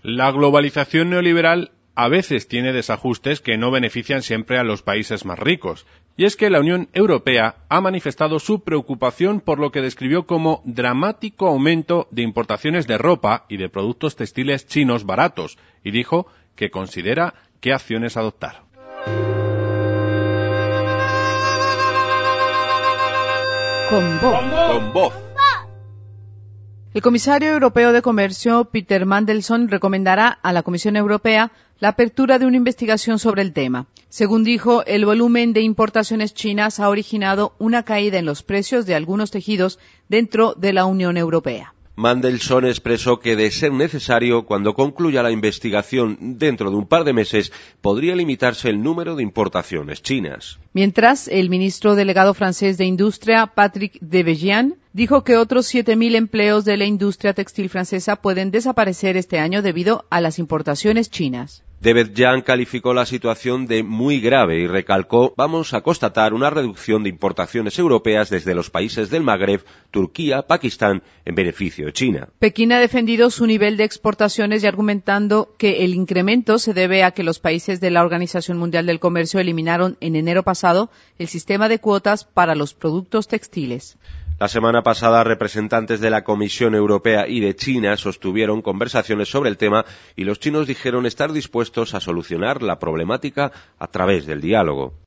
La globalización neoliberal a veces tiene desajustes que no benefician siempre a los países más ricos. Y es que la Unión Europea ha manifestado su preocupación por lo que describió como dramático aumento de importaciones de ropa y de productos textiles chinos baratos, y dijo que considera qué acciones adoptar. Con voz. El comisario europeo de Comercio, Peter Mandelson, recomendará a la Comisión Europea la apertura de una investigación sobre el tema. Según dijo, el volumen de importaciones chinas ha originado una caída en los precios de algunos tejidos dentro de la Unión Europea. Mandelson expresó que, de ser necesario, cuando concluya la investigación dentro de un par de meses, podría limitarse el número de importaciones chinas. Mientras, el ministro delegado francés de Industria, Patrick Debejian, dijo que otros 7.000 empleos de la industria textil francesa pueden desaparecer este año debido a las importaciones chinas. Debejian calificó la situación de muy grave y recalcó: vamos a constatar una reducción de importaciones europeas desde los países del Magreb, Turquía, Pakistán, en beneficio de China. Pekín ha defendido su nivel de exportaciones y argumentando que el incremento se debe a que los países de la Organización Mundial del Comercio eliminaron en enero pasado el sistema de cuotas para los productos textiles. La semana pasada, representantes de la Comisión Europea y de China sostuvieron conversaciones sobre el tema y los chinos dijeron estar dispuestos a solucionar la problemática a través del diálogo.